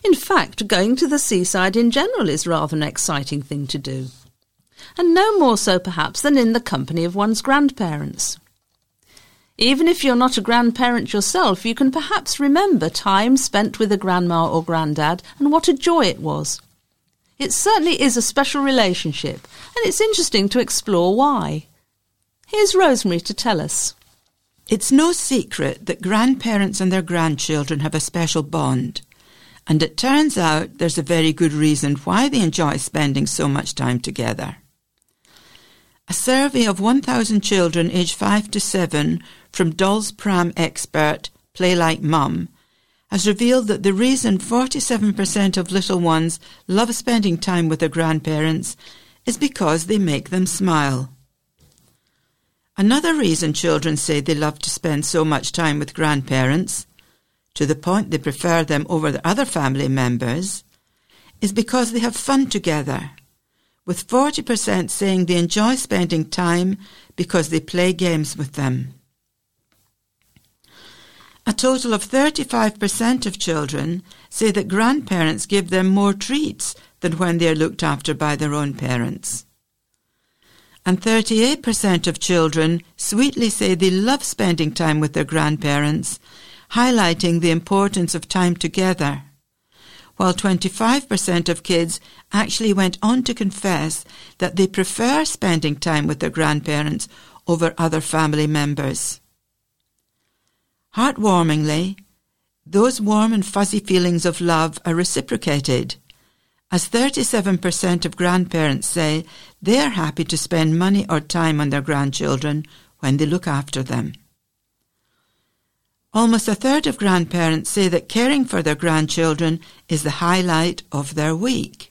In fact, going to the seaside in general is rather an exciting thing to do. And no more so perhaps than in the company of one's grandparents. Even if you're not a grandparent yourself, you can perhaps remember time spent with a grandma or granddad and what a joy it was. It certainly is a special relationship, and it's interesting to explore why. Here's Rosemary to tell us. It's no secret that grandparents and their grandchildren have a special bond, and it turns out there's a very good reason why they enjoy spending so much time together. A survey of 1,000 children aged 5 to 7 from Dolls Pram expert Play Like Mum has revealed that the reason 47% of little ones love spending time with their grandparents is because they make them smile. Another reason children say they love to spend so much time with grandparents, to the point they prefer them over the other family members, is because they have fun together, with 40% saying they enjoy spending time because they play games with them. A total of 35% of children say that grandparents give them more treats than when they are looked after by their own parents. And 38% of children sweetly say they love spending time with their grandparents, highlighting the importance of time together, while 25% of kids actually went on to confess that they prefer spending time with their grandparents over other family members. Heartwarmingly, those warm and fuzzy feelings of love are reciprocated, as 37% of grandparents say they are happy to spend money or time on their grandchildren when they look after them. Almost a third of grandparents say that caring for their grandchildren is the highlight of their week.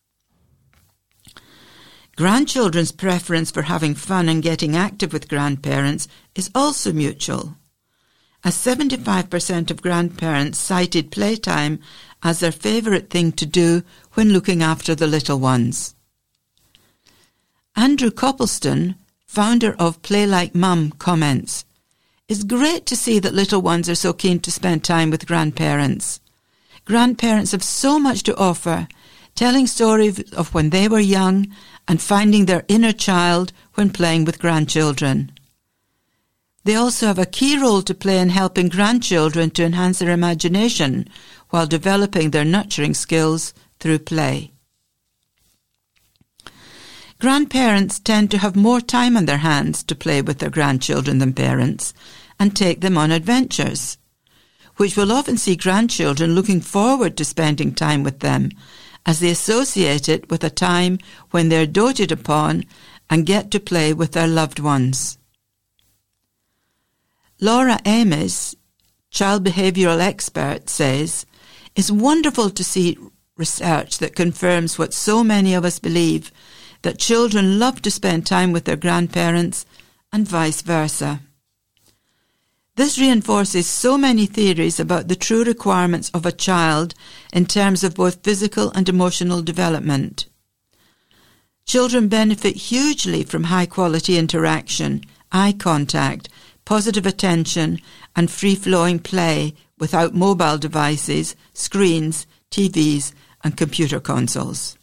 Grandchildren's preference for having fun and getting active with grandparents is also mutual, as 75% of grandparents cited playtime as their favourite thing to do when looking after the little ones. Andrew Coppleston, founder of Play Like Mum, comments, "It's great to see that little ones are so keen to spend time with grandparents. Grandparents have so much to offer, telling stories of when they were young and finding their inner child when playing with grandchildren. They also have a key role to play in helping grandchildren to enhance their imagination while developing their nurturing skills through play." Grandparents tend to have more time on their hands to play with their grandchildren than parents and take them on adventures, which will often see grandchildren looking forward to spending time with them as they associate it with a time when they are doted upon and get to play with their loved ones. Laura Ames, child behavioural expert, says, "It's wonderful to see research that confirms what so many of us believe, that children love to spend time with their grandparents and vice versa. This reinforces so many theories about the true requirements of a child in terms of both physical and emotional development. Children benefit hugely from high-quality interaction, eye contact, positive attention and free-flowing play without mobile devices, screens, TVs and computer consoles.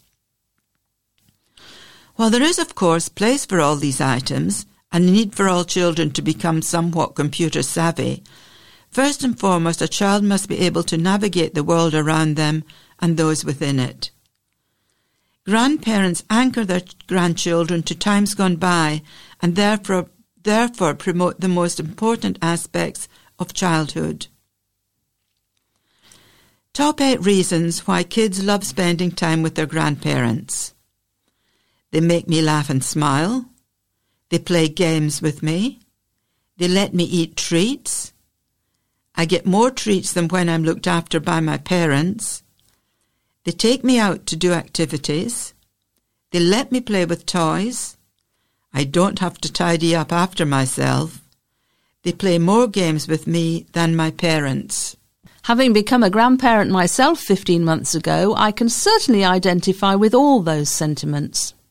While there is, of course, place for all these items and the need for all children to become somewhat computer savvy, first and foremost a child must be able to navigate the world around them and those within it. Grandparents anchor their grandchildren to times gone by and therefore promote the most important aspects of childhood. Top 8 reasons why kids love spending time with their grandparents. They make me laugh and smile. They play games with me. They let me eat treats. I get more treats than when I'm looked after by my parents. They take me out to do activities. They let me play with toys. I don't have to tidy up after myself. They play more games with me than my parents." Having become a grandparent myself 15 months ago, I can certainly identify with all those sentiments.